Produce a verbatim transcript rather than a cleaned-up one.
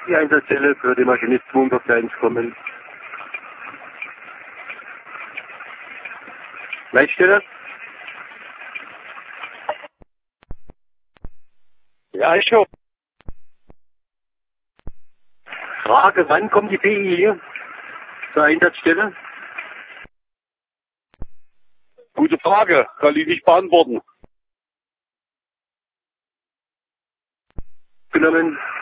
Die Einsatzstelle für die Maschinist zweihunderteins kommen. Leitstelle? Ja, ich schon. Frage, wann kommt die P I zur Einsatzstelle? Gute Frage, kann ich nicht beantworten. Genommen.